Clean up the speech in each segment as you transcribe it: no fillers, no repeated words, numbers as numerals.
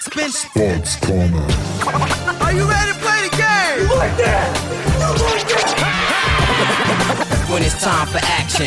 Backspin. Sports Corner. Are you ready to play the game? You like that? You like that? When it's time for action.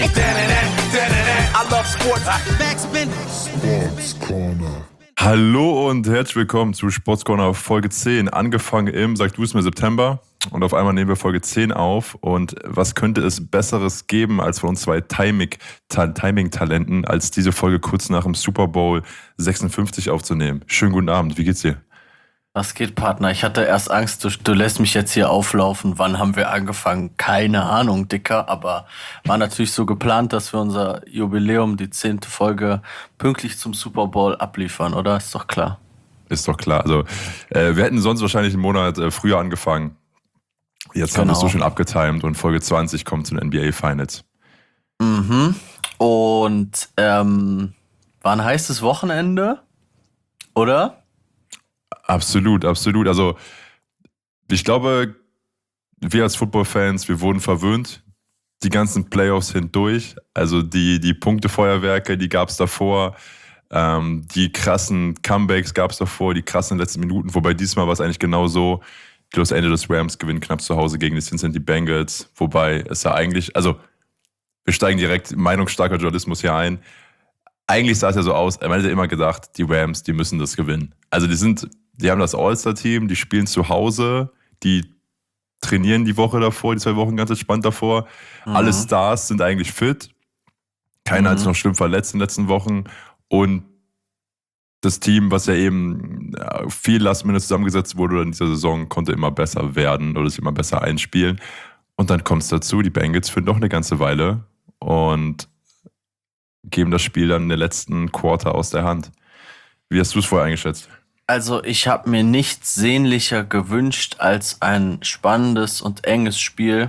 I love sports. Backspin. Sports Corner. Hallo und herzlich willkommen zu Sports Corner Folge 10. Angefangen im, sag du es mir, September. Und auf einmal nehmen wir Folge 10 auf. Und was könnte es Besseres geben als von uns zwei Timing-Talenten, als diese Folge kurz nach dem Super Bowl 56 aufzunehmen? Schönen guten Abend, wie geht's dir? Was geht, Partner? Ich hatte erst Angst, du lässt mich jetzt hier auflaufen. Wann haben wir angefangen? Keine Ahnung, Dicker. Aber war natürlich so geplant, dass wir unser Jubiläum, die 10. Folge, pünktlich zum Super Bowl abliefern, oder? Ist doch klar. Ist doch klar. Also wir hätten sonst wahrscheinlich einen Monat früher angefangen. Jetzt haben wir es so schön abgetimt und Folge 20 kommt zu den NBA Finals. Mhm. Und war ein heißes Wochenende, oder? Absolut. Also ich glaube, wir als Football-Fans, wir wurden verwöhnt. Die ganzen Playoffs hindurch. Also die Punktefeuerwerke, die gab es davor. Die krassen Comebacks gab es davor, die krassen letzten Minuten. Wobei diesmal war es eigentlich genau so. Die Los Angeles Rams gewinnen knapp zu Hause gegen die Cincinnati Bengals. Wobei es ja eigentlich, also wir steigen direkt meinungsstarker Journalismus hier ein. Eigentlich sah es ja so aus, man hätte immer gedacht, die Rams, die müssen das gewinnen. Also die haben das All-Star-Team, die spielen zu Hause, die trainieren die Woche davor, die 2 Wochen ganz entspannt davor. Alle Stars sind eigentlich fit. Keiner hat sich noch schlimm verletzt in den letzten Wochen. Und das Team, was ja eben viel Last-Minute zusammengesetzt wurde in dieser Saison, konnte immer besser werden oder sich immer besser einspielen. Und dann kommt es dazu, die Bengals führen noch eine ganze Weile und geben das Spiel dann in der letzten Quarter aus der Hand. Wie hast du es vorher eingeschätzt? Also ich habe mir nichts sehnlicher gewünscht als ein spannendes und enges Spiel.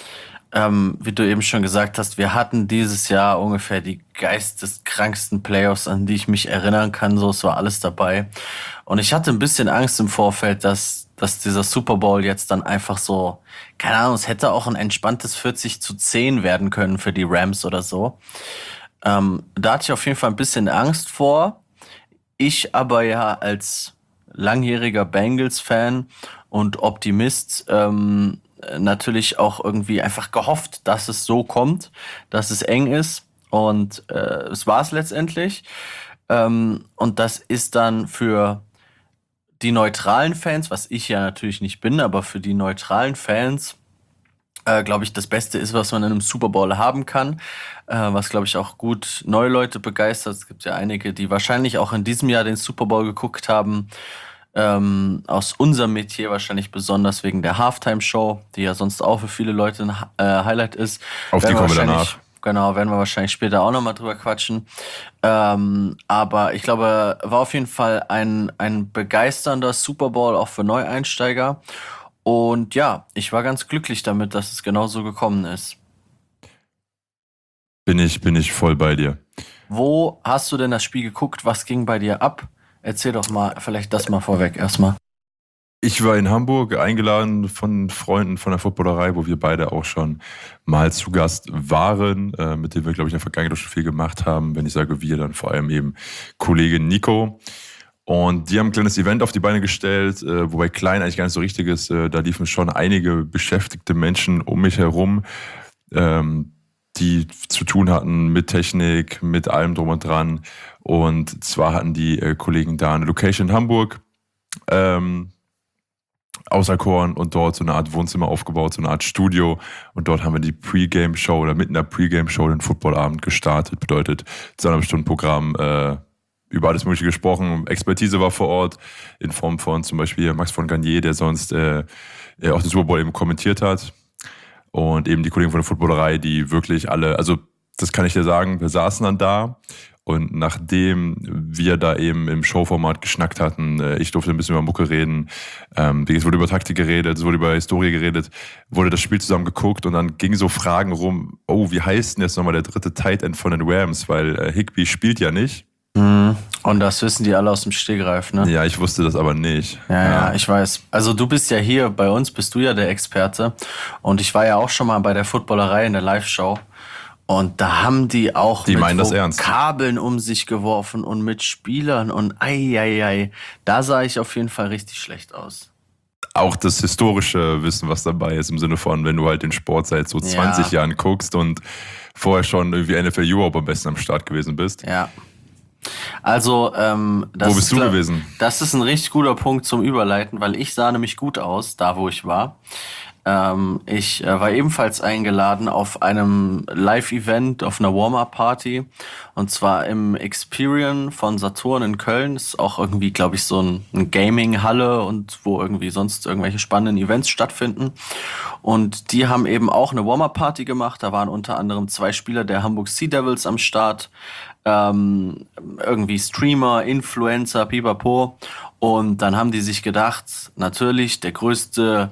Wie du eben schon gesagt hast, wir hatten dieses Jahr ungefähr die geisteskranksten Playoffs, an die ich mich erinnern kann. So, es war alles dabei. Und ich hatte ein bisschen Angst im Vorfeld, dass dieser Super Bowl jetzt dann einfach so, keine Ahnung, es hätte auch ein entspanntes 40-10 werden können für die Rams oder so. Da hatte ich auf jeden Fall ein bisschen Angst vor. Ich aber ja als langjähriger Bengals-Fan und Optimist natürlich auch irgendwie einfach gehofft, dass es so kommt, dass es eng ist. Und es war es letztendlich. Und das ist dann für die neutralen Fans, was ich ja natürlich nicht bin, aber für die neutralen Fans, glaube ich, das Beste ist, was man in einem Super Bowl haben kann, was, glaube ich, auch gut neue Leute begeistert. Es gibt ja einige, die wahrscheinlich auch in diesem Jahr den Super Bowl geguckt haben, aus unserem Metier wahrscheinlich besonders wegen der Halftime-Show, die ja sonst auch für viele Leute ein Highlight ist. Auf die kommen wir danach. Genau, werden wir wahrscheinlich später auch nochmal drüber quatschen. Aber ich glaube, war auf jeden Fall ein begeisternder Super Bowl auch für Neueinsteiger. Und ja, ich war ganz glücklich damit, dass es genau so gekommen ist. Bin ich voll bei dir. Wo hast du denn das Spiel geguckt? Was ging bei dir ab? Erzähl doch mal vielleicht das mal vorweg erstmal. Ich war in Hamburg eingeladen von Freunden von der Footballerei, wo wir beide auch schon mal zu Gast waren, mit denen wir, glaube ich, in der Vergangenheit schon viel gemacht haben. Wenn ich sage wir, dann vor allem eben Kollege Nico. Und die haben ein kleines Event auf die Beine gestellt, wobei klein eigentlich gar nicht so richtig ist. Da liefen schon einige beschäftigte Menschen um mich herum, die zu tun hatten mit Technik, mit allem drum und dran. Und zwar hatten die Kollegen da eine Location in Hamburg, auserkoren und dort so eine Art Wohnzimmer aufgebaut, so eine Art Studio. Und dort haben wir die Pre-Game-Show oder mitten in der Pre-Game-Show den Footballabend gestartet. Bedeutet 2,5 Stunden Programm, über alles Mögliche gesprochen. Expertise war vor Ort in Form von zum Beispiel Max von Garnier, der sonst auch den Super Bowl eben kommentiert hat. Und eben die Kollegen von der Footballerei, die wirklich alle, also das kann ich dir sagen, wir saßen dann da und nachdem wir da eben im Showformat geschnackt hatten, ich durfte ein bisschen über Mucke reden, es wurde über Taktik geredet, es wurde über Historie geredet, wurde das Spiel zusammen geguckt und dann gingen so Fragen rum, wie heißt denn jetzt nochmal der dritte Tight End von den Rams, weil Higbee spielt ja nicht. Und das wissen die alle aus dem Stegreif, ne? Ja, ich wusste das aber nicht. Ja, ich weiß. Also du bist ja hier, bei uns bist du ja der Experte. Und ich war ja auch schon mal bei der Footballerei in der Live-Show. Und da haben die auch Die mit meinen das ernst. Kabeln um sich geworfen und mit Spielern und ei. Da sah ich auf jeden Fall richtig schlecht aus. Auch das historische Wissen, was dabei ist, im Sinne von, wenn du halt den Sport seit so 20 Jahren guckst und vorher schon irgendwie NFL Europe am besten am Start gewesen bist. Ja. Also, Wo bist du gewesen? Das ist ein richtig guter Punkt zum Überleiten, weil ich sah nämlich gut aus, da wo ich war. Ich war ebenfalls eingeladen auf einem Live-Event, auf einer Warm-Up-Party. Und zwar im Experian von Saturn in Köln. Ist auch irgendwie, glaube ich, so eine Gaming-Halle und wo irgendwie sonst irgendwelche spannenden Events stattfinden. Und die haben eben auch eine Warm-Up-Party gemacht. Da waren unter anderem 2 Spieler der Hamburg Sea Devils am Start. Irgendwie Streamer, Influencer, pipapo. Und dann haben die sich gedacht, natürlich der größte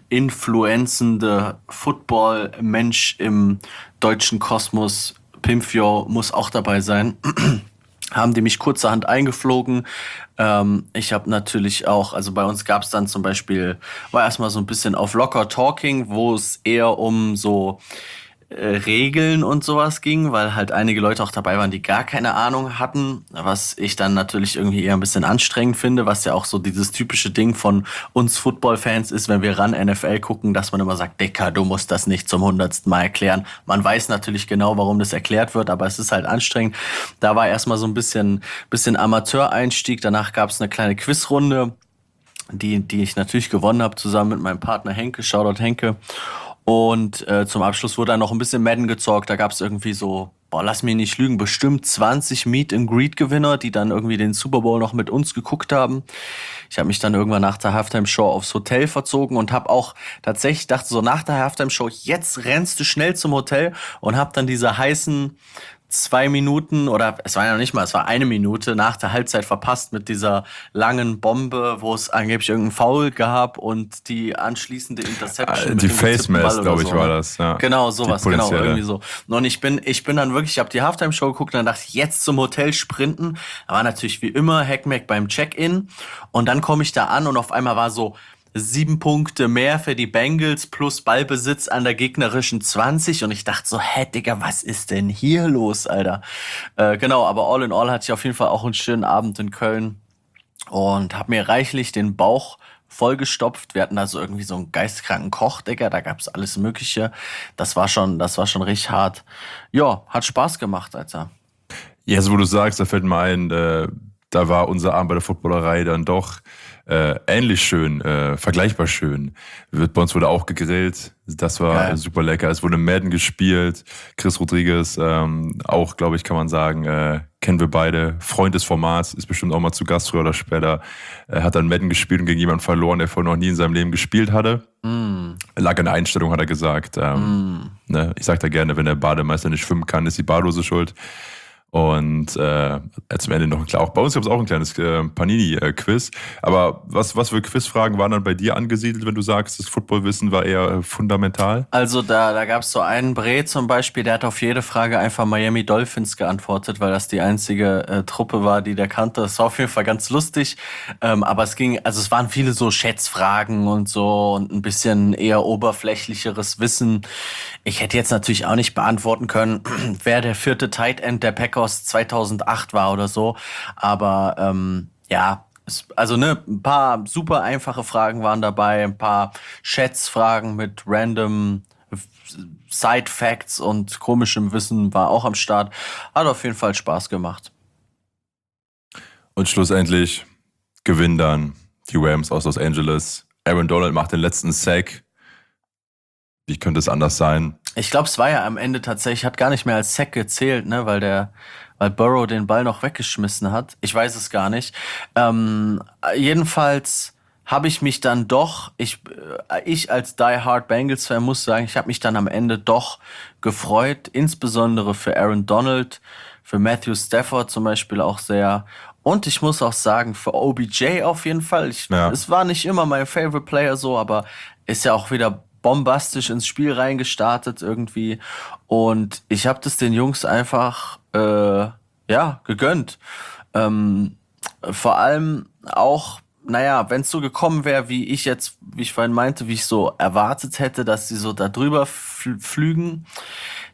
influenzende Football-Mensch im deutschen Kosmos, Pimfio, muss auch dabei sein. Haben die mich kurzerhand eingeflogen. Ich habe natürlich auch, also bei uns gab es dann zum Beispiel, war erstmal so ein bisschen auf Locker Talking, wo es eher um so Regeln und sowas ging, weil halt einige Leute auch dabei waren, die gar keine Ahnung hatten, was ich dann natürlich irgendwie eher ein bisschen anstrengend finde, was ja auch so dieses typische Ding von uns Football-Fans ist, wenn wir ran NFL gucken, dass man immer sagt, Dicker, du musst das nicht zum 100. Mal erklären. Man weiß natürlich genau, warum das erklärt wird, aber es ist halt anstrengend. Da war erstmal so ein bisschen Amateureinstieg, danach gab es eine kleine Quizrunde, die ich natürlich gewonnen habe, zusammen mit meinem Partner Henke, Shoutout Henke. Und zum Abschluss wurde dann noch ein bisschen Madden gezockt. Da gab es irgendwie so, lass mich nicht lügen, bestimmt 20 Meet-and-Greet-Gewinner, die dann irgendwie den Super Bowl noch mit uns geguckt haben. Ich habe mich dann irgendwann nach der Halftime-Show aufs Hotel verzogen und habe auch tatsächlich, dachte so nach der Halftime-Show, jetzt rennst du schnell zum Hotel und habe dann diese heißen 2 Minuten oder es war ja noch nicht mal, es war 1 Minute nach der Halbzeit verpasst mit dieser langen Bombe, wo es angeblich irgendeinen Foul gab und die anschließende Interception. Die Face Mask, glaube ich, war das. Ja. Genau, sowas, genau, irgendwie so. Und ich bin dann wirklich, ich habe die Halftime-Show geguckt und dann dachte ich, jetzt zum Hotel sprinten. Da war natürlich wie immer Hackmack beim Check-in und dann komme ich da an und auf einmal war so 7 Punkte mehr für die Bengals plus Ballbesitz an der gegnerischen 20 und ich dachte so, Digga, was ist denn hier los, Alter? Genau, aber all in all hatte ich auf jeden Fall auch einen schönen Abend in Köln und habe mir reichlich den Bauch vollgestopft. Wir hatten da so irgendwie so einen geistkranken Koch, Digga, da gab's alles Mögliche. Das war schon richtig hart. Ja, hat Spaß gemacht, Alter. Ja, so wo du sagst, da fällt mir ein, da war unser Abend bei der Footballerei dann doch ähnlich schön, vergleichbar schön. Bei uns wurde auch gegrillt, das war super lecker. Es wurde Madden gespielt, Chris Rodriguez, auch, glaube ich, kann man sagen, kennen wir beide, Freund des Formats, ist bestimmt auch mal zu Gast früher oder später, hat dann Madden gespielt und gegen jemanden verloren, der vorher noch nie in seinem Leben gespielt hatte. Lag an der Einstellung, hat er gesagt. Ne, ich sag da gerne, wenn der Bademeister nicht schwimmen kann, ist die Badehose schuld. Und zum Ende noch klar, auch bei uns gab es auch ein kleines Panini-Quiz. Aber was für Quizfragen waren dann bei dir angesiedelt, wenn du sagst, das Footballwissen war eher fundamental? Also da gab es so einen Bre zum Beispiel, der hat auf jede Frage einfach Miami Dolphins geantwortet, weil das die einzige Truppe war, die der kannte. Das war auf jeden Fall ganz lustig. Aber es waren viele so Schätzfragen und so und ein bisschen eher oberflächlicheres Wissen. Ich hätte jetzt natürlich auch nicht beantworten können, wer der 4. Tight End der Packers 2008 war oder so, aber ein paar super einfache Fragen waren dabei, ein paar Schätzfragen mit random Side-Facts und komischem Wissen war auch am Start. Hat auf jeden Fall Spaß gemacht. Und schlussendlich gewinnen dann die Rams aus Los Angeles. Aaron Donald macht den letzten Sack. Wie könnte es anders sein? Ich glaube, es war ja am Ende tatsächlich, hat gar nicht mehr als Sack gezählt, ne, weil Burrow den Ball noch weggeschmissen hat. Ich weiß es gar nicht. Jedenfalls habe ich mich dann doch, ich als Die Hard Bengals Fan muss sagen, ich habe mich dann am Ende doch gefreut, insbesondere für Aaron Donald, für Matthew Stafford zum Beispiel auch sehr. Und ich muss auch sagen, für OBJ auf jeden Fall. Es war nicht immer mein Favorite Player so, aber ist ja auch wieder bombastisch ins Spiel reingestartet irgendwie. Und ich habe das den Jungs einfach gegönnt. Vor allem auch, wenn es so gekommen wäre, wie ich vorhin meinte, wie ich so erwartet hätte, dass sie so da drüber flügen,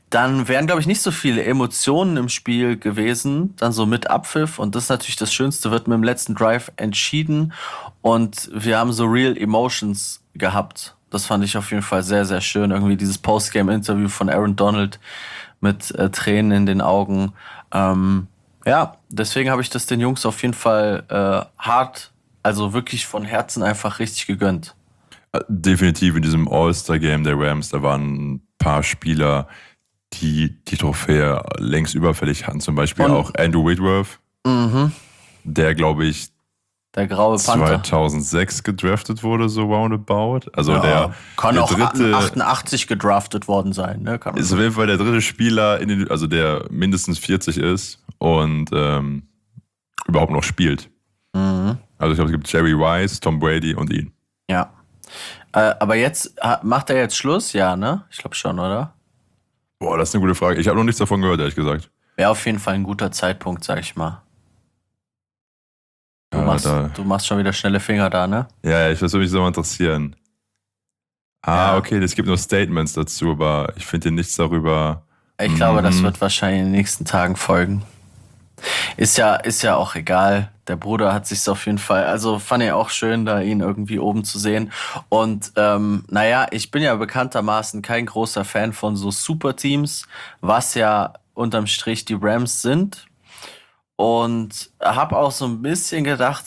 dann wären, glaube ich, nicht so viele Emotionen im Spiel gewesen, dann so mit Abpfiff. Und das ist natürlich das Schönste, wird mit dem letzten Drive entschieden. Und wir haben so Real Emotions gehabt. Das fand ich auf jeden Fall sehr, sehr schön. Irgendwie dieses Postgame-Interview von Aaron Donald mit Tränen in den Augen. Ja, deswegen habe ich das den Jungs auf jeden Fall hart, also wirklich von Herzen einfach richtig gegönnt. Definitiv in diesem All-Star-Game der Rams, da waren ein paar Spieler, die Trophäe längst überfällig hatten. Zum Beispiel auch Andrew Whitworth, der, glaube ich, der graue Panther 2006 gedraftet wurde, so roundabout. Also ja, kann der auch dritte, 88 gedraftet worden sein. Ne? Ist auf jeden Fall der dritte Spieler, also der mindestens 40 ist und überhaupt noch spielt. Also ich glaube, es gibt Jerry Rice, Tom Brady und ihn. Ja. Aber jetzt, macht er jetzt Schluss? Ja, ne? Ich glaube schon, oder? Boah, das ist eine gute Frage. Ich habe noch nichts davon gehört, ehrlich gesagt. Wäre auf jeden Fall ein guter Zeitpunkt, sag ich mal. Du machst schon wieder schnelle Finger da, ne? Ja, ich würde mich so mal interessieren. Okay, es gibt nur Statements dazu, aber ich finde hier nichts darüber. Ich glaube, das wird wahrscheinlich in den nächsten Tagen folgen. Ist ja auch egal. Der Bruder hat sich's auf jeden Fall, also fand ich auch schön, da ihn irgendwie oben zu sehen. Und ich bin ja bekanntermaßen kein großer Fan von so Superteams, was ja unterm Strich die Rams sind. Und habe auch so ein bisschen gedacht,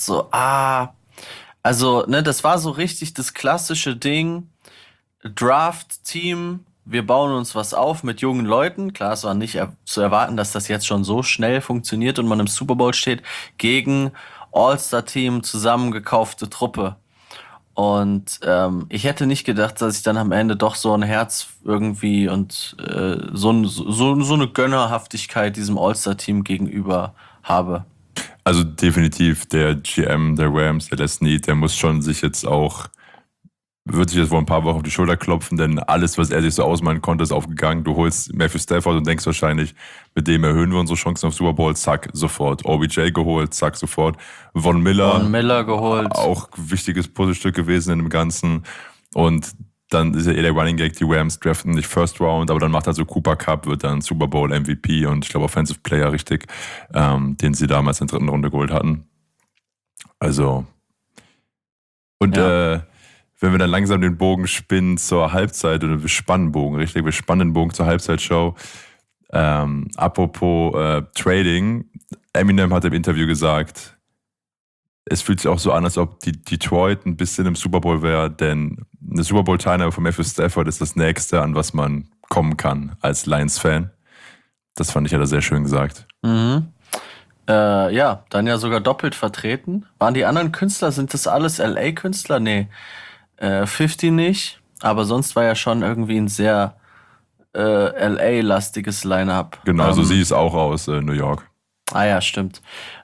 das war so richtig das klassische Ding, Draft-Team, wir bauen uns was auf mit jungen Leuten. Klar, es war nicht zu erwarten, dass das jetzt schon so schnell funktioniert und man im Super Bowl steht, gegen All-Star-Team, zusammengekaufte Truppe. Und ich hätte nicht gedacht, dass ich dann am Ende doch so ein Herz irgendwie und so eine Gönnerhaftigkeit diesem All-Star-Team gegenüber habe. Also definitiv der GM der Rams, der Les Snead, der muss schon sich jetzt auch, wird sich jetzt wohl ein paar Wochen auf die Schulter klopfen, denn alles, was er sich so ausmalen konnte, ist aufgegangen. Du holst Matthew Stafford und denkst wahrscheinlich, mit dem erhöhen wir unsere Chancen auf Super Bowl, zack, sofort. OBJ geholt, zack, sofort. Von Miller geholt. Auch wichtiges Puzzlestück gewesen in dem Ganzen. Und dann ist ja der Running Gag, die Rams draften nicht First Round, aber dann macht er so Cooper Kupp, wird dann Super Bowl MVP und ich glaube Offensive Player richtig, den sie damals in der 3. Runde geholt hatten. Also und wenn wir dann langsam den Bogen spinnen zur Halbzeit, oder wir spannen Bogen, richtig, wir spannen den Bogen zur Halbzeitshow. Apropos Trading, Eminem hat im Interview gesagt, es fühlt sich auch so an, als ob die Detroit ein bisschen im Super Bowl wäre, denn eine Super Bowl-Teilnahme von Matthew Stafford ist das Nächste, an was man kommen kann als Lions-Fan. Das fand ich ja da sehr schön gesagt. Dann ja sogar doppelt vertreten. Waren die anderen Künstler, sind das alles LA-Künstler? Nee, 50 nicht, aber sonst war ja schon irgendwie ein sehr LA-lastiges Line-Up. Genau, so sieht es auch aus, New York. Ah ja, stimmt.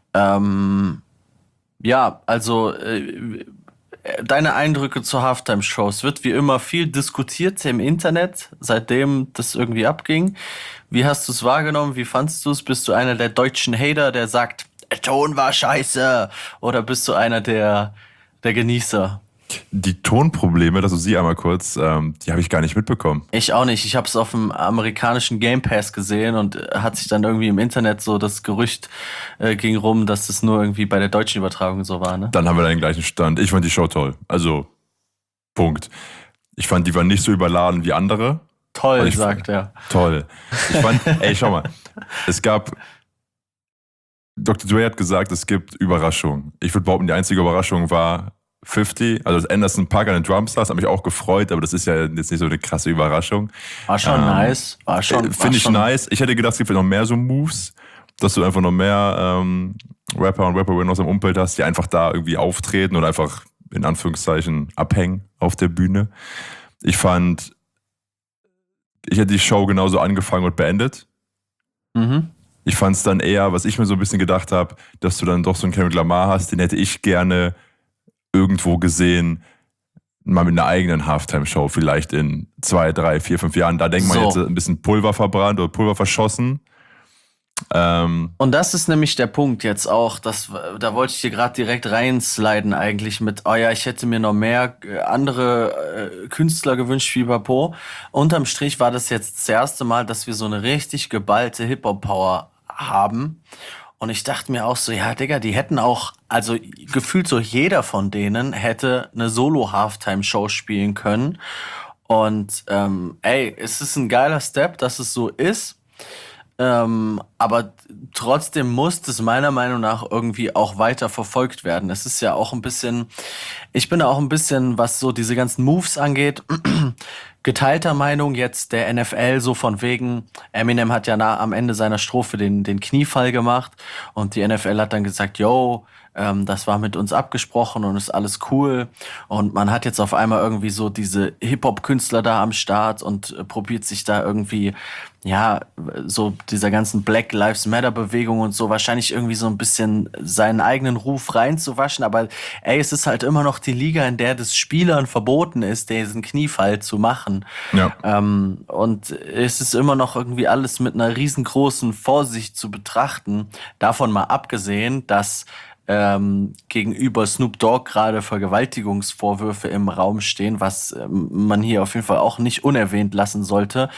Ja, also deine Eindrücke zur Halftime-Show. Es wird wie immer viel diskutiert im Internet, seitdem das irgendwie abging. Wie hast du es wahrgenommen? Wie fandst du es? Bist du einer der deutschen Hater, der sagt, der Ton war scheiße? Oder bist du einer der Genießer? Die Tonprobleme, also sie einmal kurz, die habe ich gar nicht mitbekommen. Ich auch nicht. Ich habe es auf dem amerikanischen Game Pass gesehen und hat sich dann irgendwie im Internet so das Gerücht ging rum, dass es nur irgendwie bei der deutschen Übertragung so war. Ne? Dann haben wir den gleichen Stand. Ich fand die Show toll. Also, Punkt. Ich fand, die war nicht so überladen wie andere. Toll, sagt er. Toll. Ich fand, schau mal, es gab, Dr. Dre hat gesagt, es gibt Überraschungen. Ich würde behaupten, die einzige Überraschung war 50, also das Anderson Paak an den Drums, das hat mich auch gefreut, aber das ist ja jetzt nicht so eine krasse Überraschung. War schon nice. Finde ich nice. Ich hätte gedacht, es gibt noch mehr so Moves, dass du einfach noch mehr Rapper und Rapperinnen aus dem Umfeld hast, die einfach da irgendwie auftreten und einfach in Anführungszeichen abhängen auf der Bühne. Ich hätte die Show genauso angefangen und beendet. Ich fand es dann eher, was ich mir so ein bisschen gedacht habe, dass du dann doch so einen Kendrick Lamar hast, den hätte ich gerne irgendwo gesehen, mal mit einer eigenen Halftime-Show, vielleicht in 2, 3, 4, 5 Jahren. Da denkt man jetzt ein bisschen Pulver verbrannt oder Pulver verschossen. Und das ist nämlich der Punkt jetzt auch, da wollte ich dir gerade direkt reinsliden eigentlich mit, oh ja, ich hätte mir noch mehr andere Künstler gewünscht wie Papo. Unterm Strich war das jetzt das erste Mal, dass wir so eine richtig geballte Hip-Hop-Power haben. Und ich dachte mir auch so, ja, Digga, die hätten auch, also gefühlt so jeder von denen hätte eine Solo-Halftime-Show spielen können. Und es ist ein geiler Step, dass es so ist. Aber trotzdem muss es meiner Meinung nach irgendwie auch weiter verfolgt werden. Es ist ja auch ein bisschen, ich bin da auch ein bisschen, was so diese ganzen Moves angeht, geteilter Meinung jetzt der NFL, so von wegen, Eminem hat ja am Ende seiner Strophe den Kniefall gemacht und die NFL hat dann gesagt, yo, das war mit uns abgesprochen und ist alles cool. Und man hat jetzt auf einmal irgendwie so diese Hip-Hop-Künstler da am Start und probiert sich da irgendwie, ja, so dieser ganzen Black Lives Matter-Bewegung und so wahrscheinlich irgendwie so ein bisschen seinen eigenen Ruf reinzuwaschen. Aber ey, es ist halt immer noch die Liga, in der das Spielern verboten ist, diesen Kniefall zu machen. Ja. Und es ist immer noch irgendwie alles mit einer riesengroßen Vorsicht zu betrachten. Davon mal abgesehen, dass gegenüber Snoop Dogg gerade Vergewaltigungsvorwürfe im Raum stehen, was man hier auf jeden Fall auch nicht unerwähnt lassen sollte.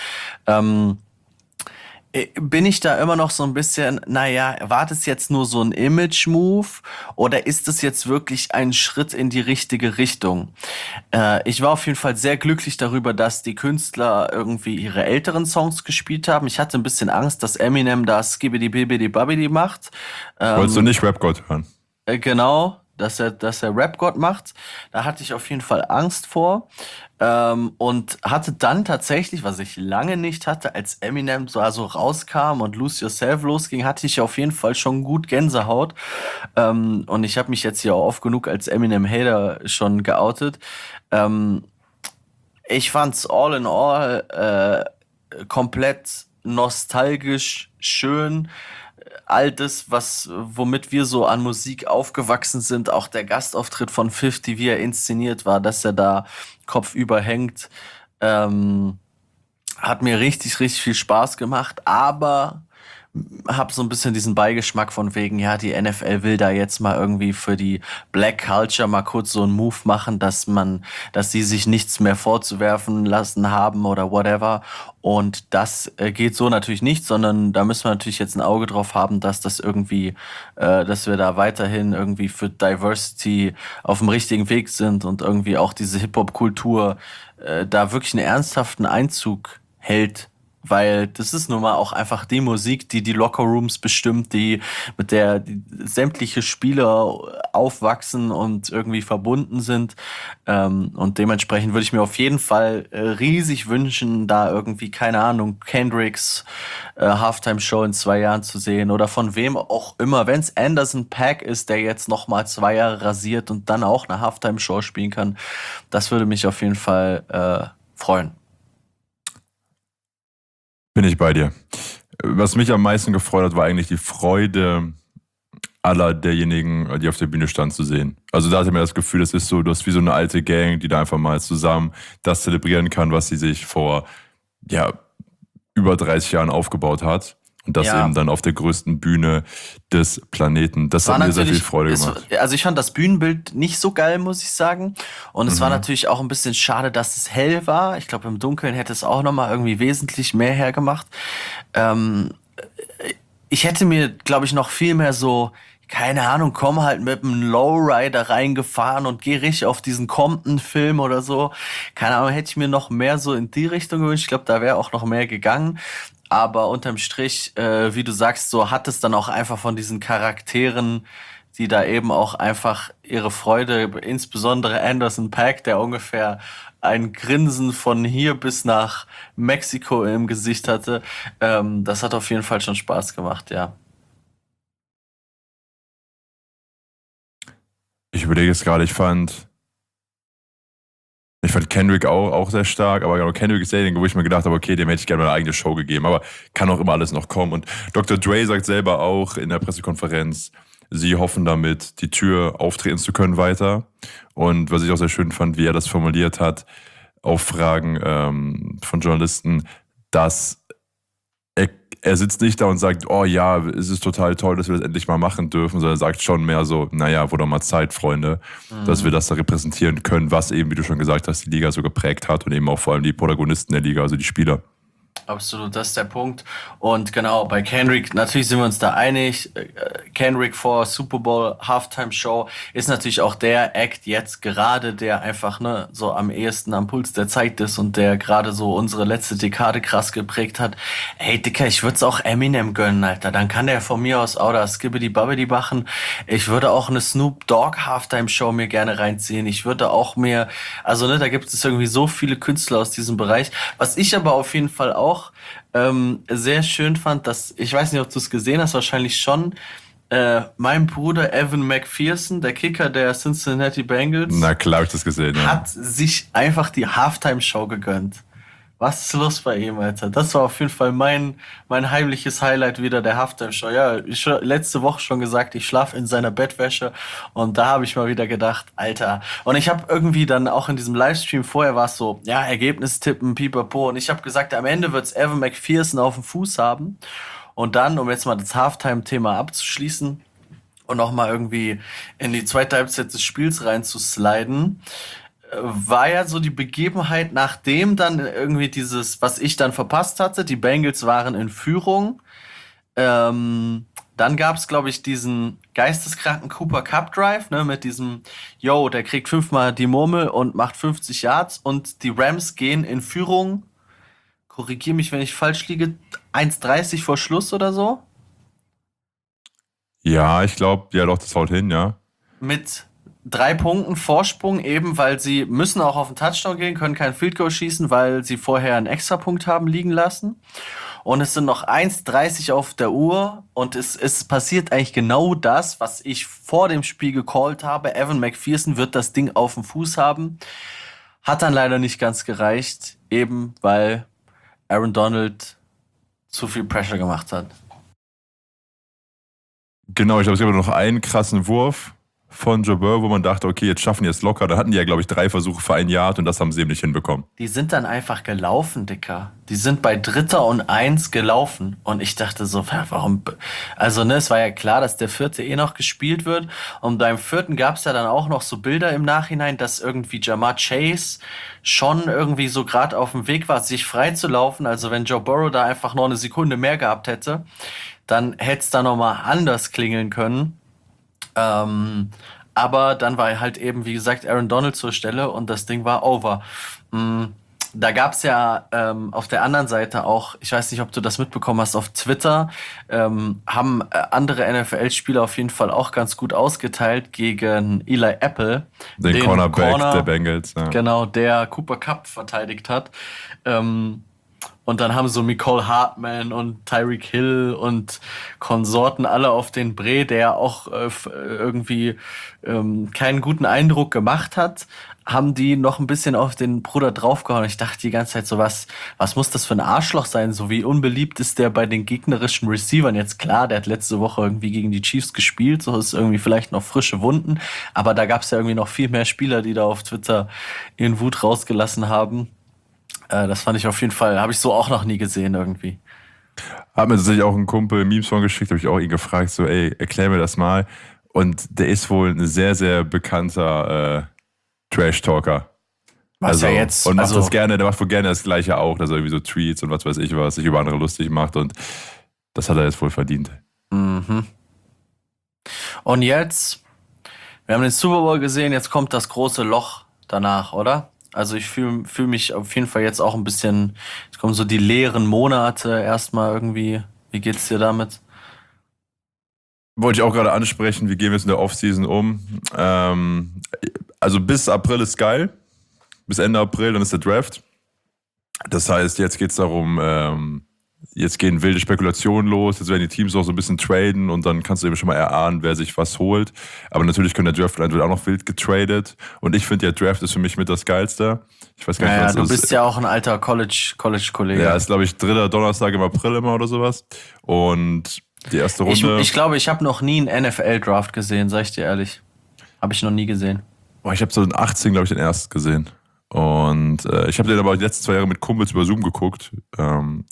Bin ich da immer noch so ein bisschen, naja, war das jetzt nur so ein Image-Move oder ist das jetzt wirklich ein Schritt in die richtige Richtung? Ich war auf jeden Fall sehr glücklich darüber, dass die Künstler irgendwie ihre älteren Songs gespielt haben. Ich hatte ein bisschen Angst, dass Eminem da Skibbidi Bibbidi Babbidi macht. Wolltest du nicht Rap-God hören? Genau, dass er Rap-God macht. Da hatte ich auf jeden Fall Angst vor. Und hatte dann tatsächlich, was ich lange nicht hatte, als Eminem so also rauskam und Lose Yourself losging, hatte ich auf jeden Fall schon gut Gänsehaut. Und ich habe mich jetzt hier auch oft genug als Eminem-Hater schon geoutet. Ich fand's all in all komplett nostalgisch, schön. All das, womit wir so an Musik aufgewachsen sind, auch der Gastauftritt von 50, wie er inszeniert war, dass er da kopfüber hängt, hat mir richtig, richtig viel Spaß gemacht, aber habe so ein bisschen diesen Beigeschmack von wegen, ja, die NFL will da jetzt mal irgendwie für die Black Culture mal kurz so einen Move machen, dass sie sich nichts mehr vorzuwerfen lassen haben oder whatever. Und das geht so natürlich nicht, sondern da müssen wir natürlich jetzt ein Auge drauf haben, dass das irgendwie, dass wir da weiterhin irgendwie für Diversity auf dem richtigen Weg sind und irgendwie auch diese Hip-Hop-Kultur da wirklich einen ernsthaften Einzug hält. Weil das ist nun mal auch einfach die Musik, die die Lockerrooms bestimmt, mit der die sämtliche Spieler aufwachsen und irgendwie verbunden sind. Und dementsprechend würde ich mir auf jeden Fall riesig wünschen, da irgendwie, keine Ahnung, Kendricks Halftime-Show in 2 Jahren zu sehen oder von wem auch immer. Wenn es Anderson .Paak ist, der jetzt nochmal 2 Jahre rasiert und dann auch eine Halftime-Show spielen kann, das würde mich auf jeden Fall freuen. Bin ich bei dir. Was mich am meisten gefreut hat, war eigentlich die Freude aller derjenigen, die auf der Bühne standen, zu sehen. Also da hatte ich mir das Gefühl, das ist so, du hast wie so eine alte Gang, die da einfach mal zusammen das zelebrieren kann, was sie sich vor über 30 Jahren aufgebaut hat. Und das eben dann auf der größten Bühne des Planeten. Das hat mir sehr viel Freude gemacht. Also ich fand das Bühnenbild nicht so geil, muss ich sagen. Und es war natürlich auch ein bisschen schade, dass es hell war. Ich glaube, im Dunkeln hätte es auch nochmal irgendwie wesentlich mehr hergemacht. Ich hätte mir, glaube ich, noch viel mehr so, keine Ahnung, komm halt mit einem Lowrider reingefahren und geh richtig auf diesen Compton-Film oder so. Keine Ahnung, hätte ich mir noch mehr so in die Richtung gewünscht. Ich glaube, da wäre auch noch mehr gegangen. Aber unterm Strich, wie du sagst, so hat es dann auch einfach von diesen Charakteren, die da eben auch einfach ihre Freude, insbesondere Anderson .Paak, der ungefähr ein Grinsen von hier bis nach Mexiko im Gesicht hatte, das hat auf jeden Fall schon Spaß gemacht, ja. Ich überlege jetzt gerade, ich fand Kendrick auch sehr stark, aber genau, Kendrick ist derjenige, wo ich mir gedacht habe, okay, dem hätte ich gerne meine eigene Show gegeben, aber kann auch immer alles noch kommen. Und Dr. Dre sagt selber auch in der Pressekonferenz, sie hoffen damit, die Tür auftreten zu können weiter. Und was ich auch sehr schön fand, wie er das formuliert hat, auf Fragen von Journalisten, dass er sitzt nicht da und sagt, oh ja, es ist total toll, dass wir das endlich mal machen dürfen, sondern er sagt schon mehr so, naja, wurde doch mal Zeit, Freunde, dass wir das da repräsentieren können, was eben, wie du schon gesagt hast, die Liga so geprägt hat und eben auch vor allem die Protagonisten der Liga, also die Spieler. Absolut, das ist der Punkt. Und genau, bei Kendrick, natürlich sind wir uns da einig. Kendrick vor Super Bowl Halftime Show ist natürlich auch der Act jetzt gerade, der einfach so am ehesten am Puls der Zeit ist und der gerade so unsere letzte Dekade krass geprägt hat. Ey, Dicker, ich würde es auch Eminem gönnen, Alter. Dann kann der von mir aus auch das Skibbidi Babbidi machen. Ich würde auch eine Snoop Dogg Halftime Show mir gerne reinziehen. Ich würde auch mehr, also da gibt es irgendwie so viele Künstler aus diesem Bereich. Was ich aber auf jeden Fall auch sehr schön fand, dass, ich weiß nicht, ob du es gesehen hast, wahrscheinlich schon, mein Bruder Evan McPherson, der Kicker der Cincinnati Bengals, Na klar, hab ich das gesehen, ja. hat sich einfach die Halftime-Show gegönnt. Was ist los bei ihm, Alter? Das war auf jeden Fall mein heimliches Highlight wieder der Halftime-Show. Ja, ich letzte Woche schon gesagt, ich schlafe in seiner Bettwäsche und da habe ich mal wieder gedacht, Alter. Und ich habe irgendwie dann auch in diesem Livestream vorher war es so, ja, Ergebnis tippen, pipapo. Und ich habe gesagt, am Ende wird's Evan McPherson auf dem Fuß haben. Und dann, um jetzt mal das Halftime-Thema abzuschließen und nochmal irgendwie in die zweite Halbzeit des Spiels reinzusliden, war ja so die Begebenheit, nachdem dann irgendwie dieses, was ich dann verpasst hatte, die Bengals waren in Führung. Dann gab es, glaube ich, diesen geisteskranken Cooper Cup Drive, mit diesem, der kriegt 5-mal die Murmel und macht 50 Yards und die Rams gehen in Führung. Korrigiere mich, wenn ich falsch liege, 1:30 vor Schluss oder so. Ja, ich glaube, ja doch, das haut hin, ja. Mit 3 Punkten Vorsprung, eben weil sie müssen auch auf den Touchdown gehen, können kein Field Goal schießen, weil sie vorher einen Extrapunkt haben liegen lassen. Und es sind noch 1:30 auf der Uhr und es passiert eigentlich genau das, was ich vor dem Spiel gecallt habe. Evan McPherson wird das Ding auf dem Fuß haben. Hat dann leider nicht ganz gereicht, eben weil Aaron Donald zu viel Pressure gemacht hat. Genau, ich glaube, es gab noch einen krassen Wurf von Joe Burrow, wo man dachte, okay, jetzt schaffen die es locker. Da hatten die ja, glaube ich, 3 Versuche für 1 Yard und das haben sie eben nicht hinbekommen. Die sind dann einfach gelaufen, Dicker. Die sind bei 3. und 1 gelaufen. Und ich dachte so, warum? Also, es war ja klar, dass der 4. noch gespielt wird. Und beim 4. gab es ja dann auch noch so Bilder im Nachhinein, dass irgendwie Ja'Marr Chase schon irgendwie so gerade auf dem Weg war, sich frei zu laufen. Also, wenn Joe Burrow da einfach noch eine Sekunde mehr gehabt hätte, dann hätte es da nochmal anders klingeln können. Aber dann war halt eben, wie gesagt, Aaron Donald zur Stelle und das Ding war over. Da gab es ja auf der anderen Seite auch, ich weiß nicht, ob du das mitbekommen hast, auf Twitter haben andere NFL-Spieler auf jeden Fall auch ganz gut ausgeteilt gegen Eli Apple. Den Cornerback der Bengals. Ja. Genau, der Cooper Kupp verteidigt hat. Und dann haben so Mecole Hardman und Tyreek Hill und Konsorten alle auf den Bre, der auch irgendwie keinen guten Eindruck gemacht hat, haben die noch ein bisschen auf den Bruder draufgehauen. Ich dachte die ganze Zeit so, was muss das für ein Arschloch sein? So wie unbeliebt ist der bei den gegnerischen Receivern. Jetzt klar, der hat letzte Woche irgendwie gegen die Chiefs gespielt, so ist irgendwie vielleicht noch frische Wunden. Aber da gab es ja irgendwie noch viel mehr Spieler, die da auf Twitter ihren Wut rausgelassen haben. Das fand ich auf jeden Fall, habe ich so auch noch nie gesehen irgendwie. Hat mir tatsächlich auch ein Kumpel Memes von geschickt, habe ich auch ihn gefragt, so erklär mir das mal. Und der ist wohl ein sehr, sehr bekannter Trash-Talker. Was ja jetzt, und macht das gerne, der macht wohl gerne das Gleiche auch, dass er irgendwie so Tweets und was weiß ich was, sich über andere lustig macht und das hat er jetzt wohl verdient. Mhm. Und jetzt, wir haben den Super Bowl gesehen, jetzt kommt das große Loch danach, oder? Also ich fühl mich auf jeden Fall jetzt auch ein bisschen, es kommen so die leeren Monate erstmal irgendwie. Wie geht's dir damit? Wollte ich auch gerade ansprechen, wie gehen wir jetzt in der Offseason um? Also bis April ist geil, bis Ende April, dann ist der Draft. Das heißt, jetzt geht's darum, jetzt gehen wilde Spekulationen los, jetzt werden die Teams auch so ein bisschen traden und dann kannst du eben schon mal erahnen, wer sich was holt. Aber natürlich können der Draft wird auch noch wild getradet und ich finde, der Draft ist für mich mit das Geilste. Ich weiß gar nicht, was du bist ja auch ein alter College-Kollege. Ja, ist glaube ich 3. Donnerstag im April immer oder sowas und die erste Runde. Ich glaube, ich habe noch nie einen NFL-Draft gesehen, sag ich dir ehrlich. Habe ich noch nie gesehen. Ich habe so in 18, glaube ich, den ersten gesehen. Und ich habe den aber die letzten 2 Jahre mit Kumpels über Zoom geguckt.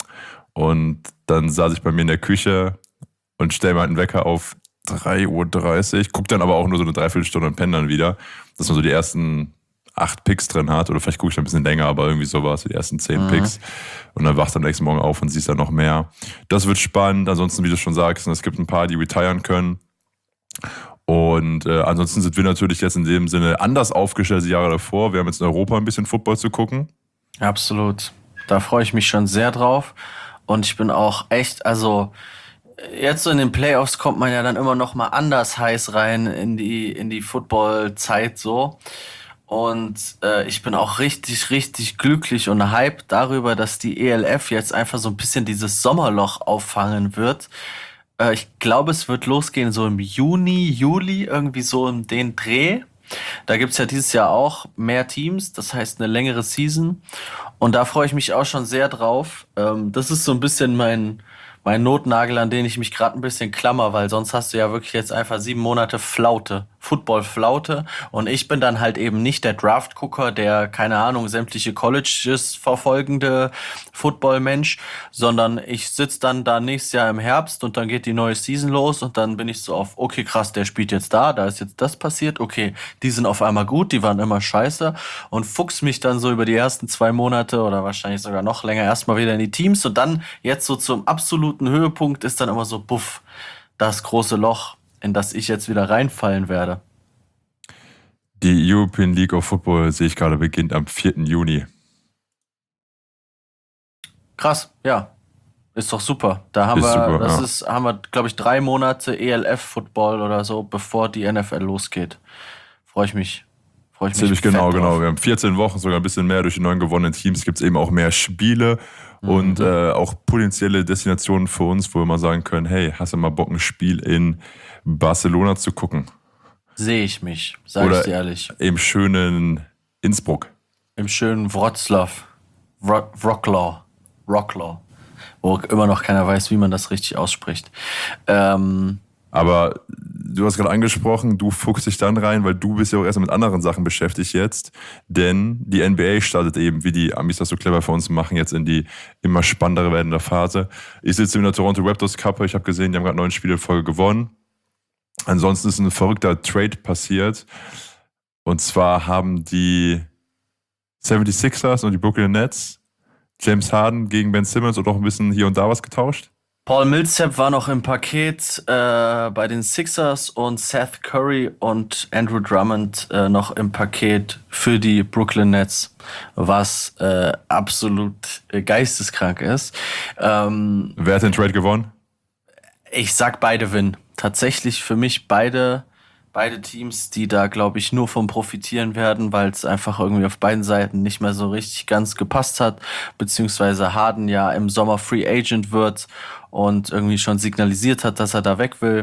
Und dann saß ich bei mir in der Küche und stelle mir halt einen Wecker auf 3:30 Uhr, guck dann aber auch nur so eine Dreiviertelstunde und penne dann wieder, dass man so die ersten 8 Picks drin hat, oder vielleicht gucke ich ein bisschen länger, aber irgendwie sowas, die ersten 10 Picks, und dann wachst du am nächsten Morgen auf und siehst dann noch mehr. Das wird spannend, ansonsten, wie du schon sagst, es gibt ein paar, die retiren können, und ansonsten sind wir natürlich jetzt in dem Sinne anders aufgestellt als die Jahre davor. Wir haben jetzt in Europa ein bisschen Football zu gucken. Absolut. Da freue ich mich schon sehr drauf. Und ich bin auch echt, also jetzt so in den Playoffs kommt man ja dann immer noch mal anders heiß rein in die Football-Zeit so. Und ich bin auch richtig, richtig glücklich und hyped darüber, dass die ELF jetzt einfach so ein bisschen dieses Sommerloch auffangen wird. Ich glaube, es wird losgehen so im Juni, Juli, irgendwie so in den Dreh. Da gibt's ja dieses Jahr auch mehr Teams, das heißt eine längere Season. Und da freue ich mich auch schon sehr drauf. Das ist so ein bisschen mein Notnagel, an den ich mich gerade ein bisschen klammer, weil sonst hast du ja wirklich jetzt einfach 7 Monate Flaute, Football-Flaute. Und ich bin dann halt eben nicht der Draft-Gucker, der, keine Ahnung, sämtliche Colleges verfolgende Football-Mensch, sondern ich sitze dann da nächstes Jahr im Herbst und dann geht die neue Season los und dann bin ich so auf, okay, krass, der spielt jetzt da ist jetzt das passiert, okay, die sind auf einmal gut, die waren immer scheiße, und fuchs mich dann so über die ersten 2 Monate oder wahrscheinlich sogar noch länger erstmal wieder in die Teams, und dann jetzt so zum absoluten Höhepunkt ist dann immer so, buff, das große Loch, in das ich jetzt wieder reinfallen werde. Die European League of Football, sehe ich gerade, beginnt am 4. Juni. Krass, ja. Ist doch super. Da haben haben wir, glaube ich, 3 Monate ELF-Football oder so, bevor die NFL losgeht. Freue ich mich. Ziemlich genau. Wir haben 14 Wochen, sogar ein bisschen mehr. Durch die 9 gewonnenen Teams gibt es eben auch mehr Spiele und auch potenzielle Destinationen für uns, wo wir mal sagen können, hey, hast du mal Bock, ein Spiel in Barcelona zu gucken? Sehe ich mich, sage ich dir ehrlich. Im schönen Innsbruck. Im schönen Wroclaw. Wroclaw. Wo immer noch keiner weiß, wie man das richtig ausspricht. Aber du hast gerade angesprochen, du fuchst dich dann rein, weil du bist ja auch erstmal mit anderen Sachen beschäftigt jetzt. Denn die NBA startet eben, wie die Amis das so clever für uns machen, jetzt in die immer spannendere werdende Phase. Ich sitze in der Toronto Raptors Cup. Ich habe gesehen, die haben gerade 9 Spiele in Folge gewonnen. Ansonsten ist ein verrückter Trade passiert. Und zwar haben die 76ers und die Brooklyn Nets James Harden gegen Ben Simmons und auch ein bisschen hier und da was getauscht. Paul Millsap war noch im Paket bei den Sixers und Seth Curry und Andrew Drummond noch im Paket für die Brooklyn Nets, was absolut geisteskrank ist. Wer hat den Trade gewonnen? Ich sag beide Win. Tatsächlich für mich beide Teams, die da, glaube ich, nur vom profitieren werden, weil es einfach irgendwie auf beiden Seiten nicht mehr so richtig ganz gepasst hat, beziehungsweise Harden ja im Sommer Free Agent wird und irgendwie schon signalisiert hat, dass er da weg will.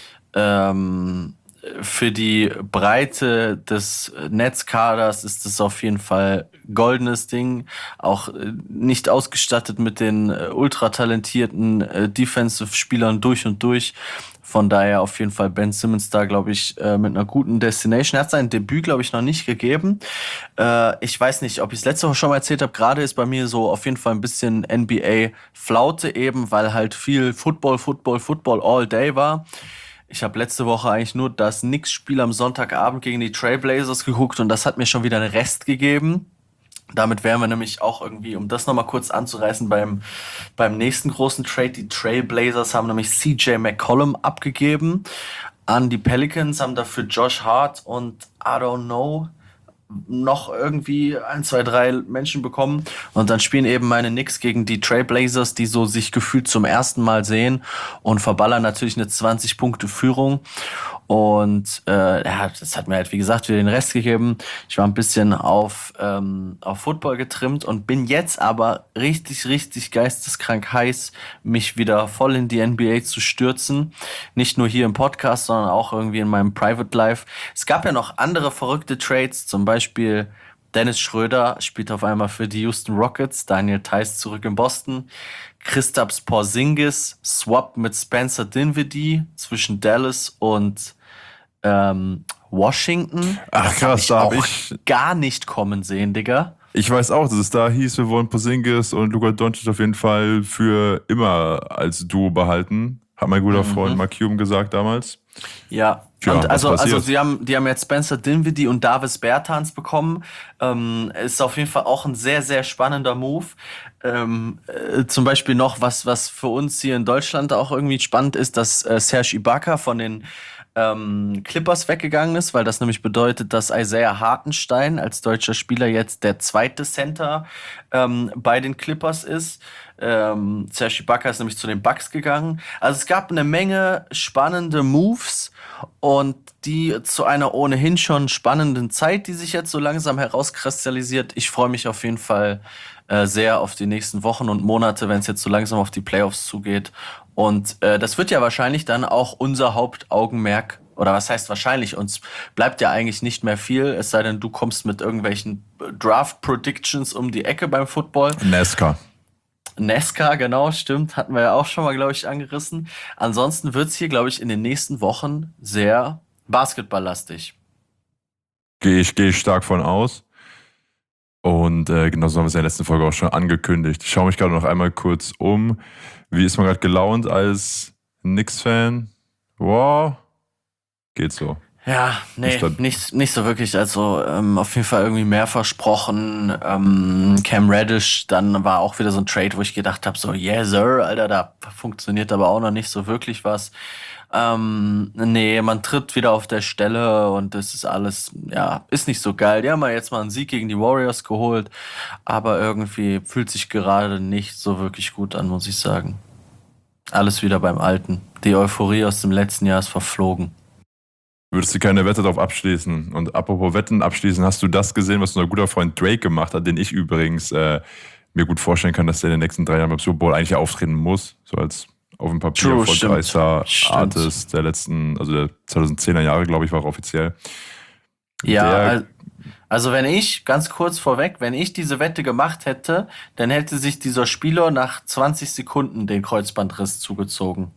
Für die Breite des Netzkaders ist es auf jeden Fall goldenes Ding, auch nicht ausgestattet mit den ultra talentierten Defensive-Spielern durch und durch. Von daher auf jeden Fall Ben Simmons da, glaube ich, mit einer guten Destination. Er hat sein Debüt, glaube ich, noch nicht gegeben. Ich weiß nicht, ob ich es letzte Woche schon mal erzählt habe. Gerade ist bei mir so auf jeden Fall ein bisschen NBA-Flaute eben, weil halt viel Football all day war. Ich habe letzte Woche eigentlich nur das Knicks-Spiel am Sonntagabend gegen die Trailblazers geguckt und das hat mir schon wieder einen Rest gegeben. Damit wären wir nämlich auch irgendwie, um das nochmal kurz anzureißen, beim nächsten großen Trade. Die Trailblazers haben nämlich CJ McCollum abgegeben an die Pelicans, haben dafür Josh Hart und I don't know, noch irgendwie 1, 2, 3 Menschen bekommen. Und dann spielen eben meine Knicks gegen die Trailblazers, die so sich gefühlt zum ersten Mal sehen und verballern natürlich eine 20-Punkte-Führung. Und das hat mir halt, wie gesagt, wieder den Rest gegeben. Ich war ein bisschen auf Football getrimmt und bin jetzt aber richtig, richtig geisteskrank heiß, mich wieder voll in die NBA zu stürzen. Nicht nur hier im Podcast, sondern auch irgendwie in meinem Private Life. Es gab ja noch andere verrückte Trades, zum Beispiel Dennis Schröder spielt auf einmal für die Houston Rockets, Daniel Theis zurück in Boston, Kristaps Porzingis swap mit Spencer Dinwiddie zwischen Dallas und Washington. Ach krass, da hab ich gar nicht kommen sehen, Digga. Ich weiß auch, dass es da hieß, wir wollen Porzingis und Luka Doncic auf jeden Fall für immer als Duo behalten. Hat mein guter Freund Mark Cuban gesagt damals. Ja, Tja, und also passiert? die haben jetzt Spencer Dinwiddie und Davis Bertans bekommen. Ist auf jeden Fall auch ein sehr, sehr spannender Move. Zum Beispiel noch was für uns hier in Deutschland auch irgendwie spannend ist, dass Serge Ibaka von den Clippers weggegangen ist, weil das nämlich bedeutet, dass Isaiah Hartenstein als deutscher Spieler jetzt der zweite Center bei den Clippers ist. Serge Ibaka ist nämlich zu den Bucks gegangen. Also es gab eine Menge spannende Moves und die zu einer ohnehin schon spannenden Zeit, die sich jetzt so langsam herauskristallisiert. Ich freue mich auf jeden Fall sehr auf die nächsten Wochen und Monate, wenn es jetzt so langsam auf die Playoffs zugeht. Und das wird ja wahrscheinlich dann auch unser Hauptaugenmerk, oder was heißt wahrscheinlich, uns bleibt ja eigentlich nicht mehr viel, es sei denn, du kommst mit irgendwelchen Draft-Predictions um die Ecke beim Football. NASCAR, genau, stimmt, hatten wir ja auch schon mal, glaube ich, angerissen. Ansonsten wird es hier, glaube ich, in den nächsten Wochen sehr basketballlastig. Gehe ich stark von aus. Und genauso haben wir es in der letzten Folge auch schon angekündigt. Ich schaue mich gerade noch einmal kurz um. Wie ist man gerade gelaunt als Knicks-Fan? Wow, geht so. Ja, nee, nicht so wirklich. Also auf jeden Fall irgendwie mehr versprochen. Cam Reddish, dann war auch wieder so ein Trade, wo ich gedacht habe, so, yes sir, Alter, da funktioniert aber auch noch nicht so wirklich was. Nee, man tritt wieder auf der Stelle und das ist alles, ja, ist nicht so geil. Die haben ja jetzt mal einen Sieg gegen die Warriors geholt, aber irgendwie fühlt sich gerade nicht so wirklich gut an, muss ich sagen. Alles wieder beim Alten. Die Euphorie aus dem letzten Jahr ist verflogen. Würdest du keine Wette darauf abschließen? Und apropos Wetten abschließen, hast du das gesehen, was unser guter Freund Drake gemacht hat, den ich übrigens mir gut vorstellen kann, dass der in den nächsten 3 Jahren beim Super Bowl eigentlich auftreten muss, so als auf dem Papier erfolgreichster Artist der letzten, also der 2010er Jahre, glaube ich, war offiziell. Ja, also wenn ich, ganz kurz vorweg, wenn ich diese Wette gemacht hätte, dann hätte sich dieser Spieler nach 20 Sekunden den Kreuzbandriss zugezogen.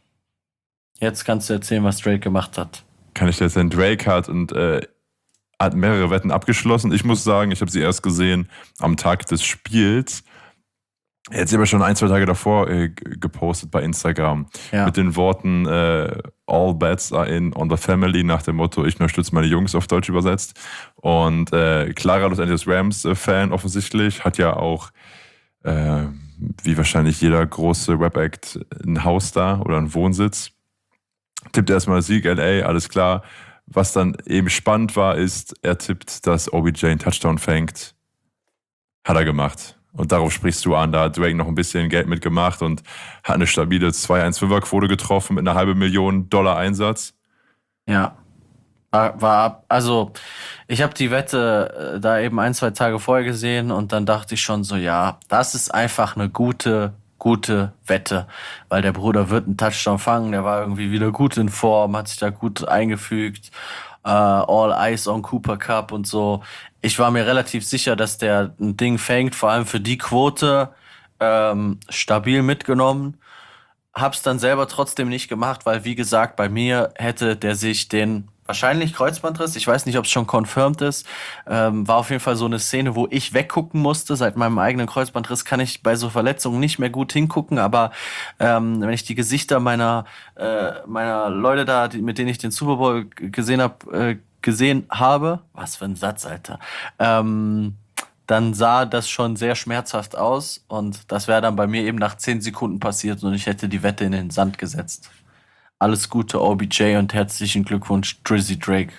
Jetzt kannst du erzählen, was Drake gemacht hat. Kann ich dir erzählen, Drake hat mehrere Wetten abgeschlossen. Ich muss sagen, ich habe sie erst gesehen am Tag des Spiels. Er hat sie aber schon 1-2 Tage davor gepostet bei Instagram. Ja. Mit den Worten All bets are in on the family, nach dem Motto, ich unterstütze meine Jungs, auf Deutsch übersetzt. Und klarer Los Angeles Rams Fan offensichtlich, hat ja auch wie wahrscheinlich jeder große Rap-Act ein Haus da oder einen Wohnsitz. Tippt erstmal Sieg, LA, alles klar. Was dann eben spannend war, ist, er tippt, dass OBJ einen Touchdown fängt. Hat er gemacht. Und darauf sprichst du an. Da hat Drake noch ein bisschen Geld mitgemacht und hat eine stabile 2-1-5er-Quote getroffen mit einer $500,000 Einsatz. Ja. Also, ich habe die Wette da eben 1-2 Tage vorher gesehen und dann dachte ich schon so, ja, das ist einfach eine gute Wette, weil der Bruder wird einen Touchdown fangen, der war irgendwie wieder gut in Form, hat sich da gut eingefügt, all eyes on Cooper Kupp und so. Ich war mir relativ sicher, dass der ein Ding fängt, vor allem für die Quote stabil mitgenommen. Hab's dann selber trotzdem nicht gemacht, weil wie gesagt, bei mir hätte der sich den wahrscheinlich Kreuzbandriss, ich weiß nicht, ob es schon confirmed ist, war auf jeden Fall so eine Szene, wo ich weggucken musste. Seit meinem eigenen Kreuzbandriss kann ich bei so Verletzungen nicht mehr gut hingucken, aber wenn ich die Gesichter meiner Leute da, mit denen ich den Super Bowl gesehen habe, was für ein Satz, Alter, dann sah das schon sehr schmerzhaft aus und das wäre dann bei mir eben nach 10 Sekunden passiert und ich hätte die Wette in den Sand gesetzt. Alles Gute, OBJ, und herzlichen Glückwunsch, Drizzy Drake.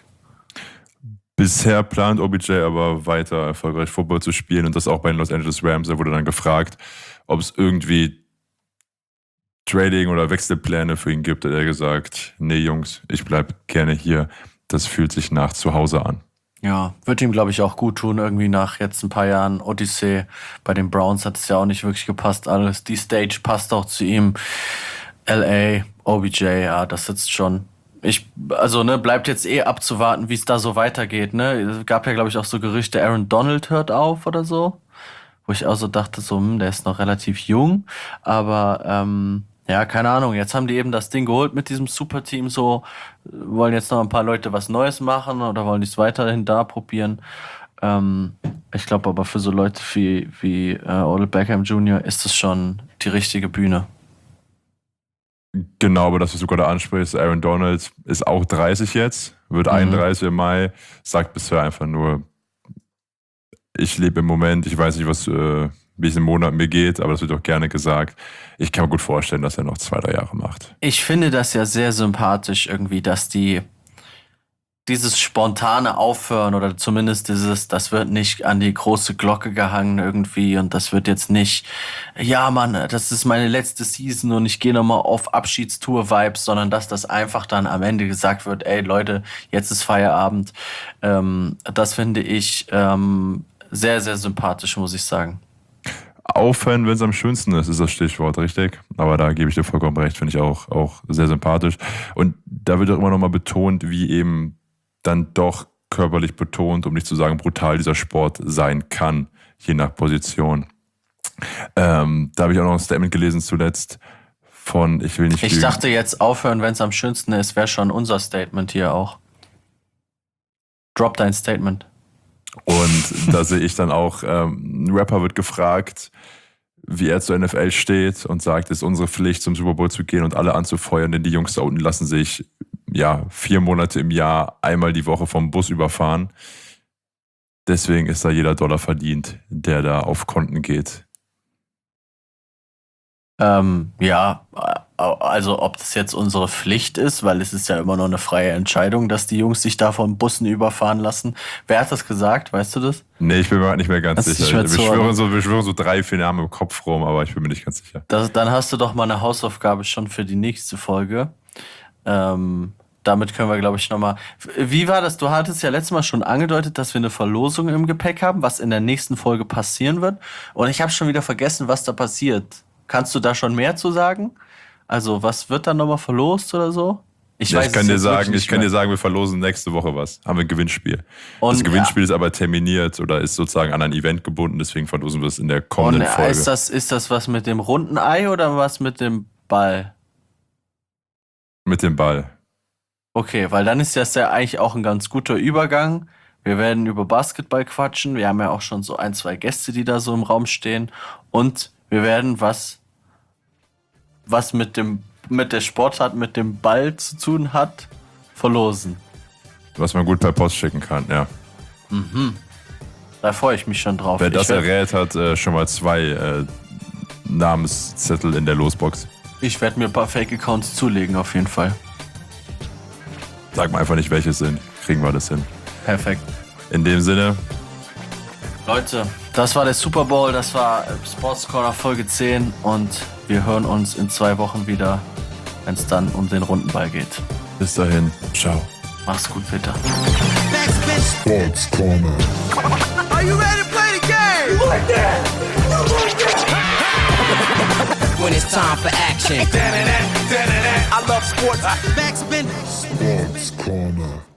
Bisher plant OBJ aber weiter erfolgreich Football zu spielen und das auch bei den Los Angeles Rams. Er wurde dann gefragt, ob es irgendwie Trading- oder Wechselpläne für ihn gibt. Er hat gesagt, nee Jungs, ich bleib gerne hier. Das fühlt sich nach Zuhause an. Ja, wird ihm, glaube ich, auch gut tun, irgendwie nach jetzt ein paar Jahren Odyssee. Bei den Browns hat es ja auch nicht wirklich gepasst alles. Die Stage passt auch zu ihm. LA, OBJ, ja, das sitzt schon. Bleibt jetzt abzuwarten, wie es da so weitergeht, ne? Es gab ja, glaube ich, auch so Gerüchte, Aaron Donald hört auf oder so. Wo ich auch so dachte, der ist noch relativ jung. Aber, ja, keine Ahnung. Jetzt haben die eben das Ding geholt mit diesem Superteam so. Wollen jetzt noch ein paar Leute was Neues machen oder wollen die es weiterhin da probieren? Ich glaube aber für so Leute wie Odell Beckham Jr. ist das schon die richtige Bühne. Genau, aber das, was du gerade ansprichst, Aaron Donald ist auch 30 jetzt, wird 31 im Mai, sagt bisher einfach nur, ich lebe im Moment, ich weiß nicht, wie es im Monat mir geht, aber das wird auch gerne gesagt. Ich kann mir gut vorstellen, dass er noch 2-3 Jahre macht. Ich finde das ja sehr sympathisch irgendwie, dass dieses spontane Aufhören oder zumindest das wird nicht an die große Glocke gehangen irgendwie und das wird jetzt nicht, ja Mann, das ist meine letzte Season und ich gehe nochmal auf Abschiedstour-Vibes, sondern dass das einfach dann am Ende gesagt wird, ey Leute, jetzt ist Feierabend. Das finde ich sehr, sehr sympathisch, muss ich sagen. Aufhören, wenn es am schönsten ist das Stichwort, richtig? Aber da gebe ich dir vollkommen recht, finde ich auch sehr sympathisch. Und da wird auch immer nochmal betont, wie eben dann doch körperlich betont, um nicht zu sagen brutal, dieser Sport sein kann, je nach Position. Da habe ich auch noch ein Statement gelesen zuletzt von, ich will nicht Ich dachte jetzt aufhören, wenn es am schönsten ist, wäre schon unser Statement hier auch. Drop dein Statement. Und da sehe ich dann auch, ein Rapper wird gefragt, wie er zur NFL steht und sagt, es ist unsere Pflicht, zum Super Bowl zu gehen und alle anzufeuern, denn die Jungs da unten lassen sich 4 Monate im Jahr einmal die Woche vom Bus überfahren. Deswegen ist da jeder Dollar verdient, der da auf Konten geht. Also ob das jetzt unsere Pflicht ist, weil es ist ja immer noch eine freie Entscheidung, dass die Jungs sich da von Bussen überfahren lassen. Wer hat das gesagt? Weißt du das? Nee, ich bin mir nicht mehr ganz sicher. Wir schwören so 3-4 Namen im Kopf rum, aber ich bin mir nicht ganz sicher. Dann hast du doch mal eine Hausaufgabe schon für die nächste Folge. Damit können wir, glaube ich, nochmal... Wie war das? Du hattest ja letztes Mal schon angedeutet, dass wir eine Verlosung im Gepäck haben, was in der nächsten Folge passieren wird. Und ich habe schon wieder vergessen, was da passiert. Kannst du da schon mehr zu sagen? Also, was wird dann nochmal verlost oder so? Ich kann dir sagen, wir verlosen nächste Woche was. Haben wir ein Gewinnspiel. Und das Gewinnspiel ist aber terminiert oder ist sozusagen an ein Event gebunden, deswegen verlosen wir es in der kommenden Folge. Ist das was mit dem runden Ei oder was mit dem Ball? Mit dem Ball. Okay, weil dann ist das ja eigentlich auch ein ganz guter Übergang. Wir werden über Basketball quatschen. Wir haben ja auch schon so 1-2 Gäste, die da so im Raum stehen. Und wir werden was mit der Sportart, mit dem Ball zu tun hat, verlosen. Was man gut per Post schicken kann, ja. Da freue ich mich schon drauf. Wer das errät, hat schon mal 2 Namenszettel in der Losbox. Ich werde mir ein paar Fake-Accounts zulegen, auf jeden Fall. Sag mal einfach nicht, welche es sind. Kriegen wir das hin. Perfekt. In dem Sinne. Leute, das war der Super Bowl, das war Sports Corner Folge 10 und wir hören uns in 2 Wochen wieder, wenn es dann um den runden Ball geht. Bis dahin, ciao. Mach's gut, Peter. Sports Corner. Are you ready to play the game? You like that? You like that? When it's time for action. I love sports. Sports Corner.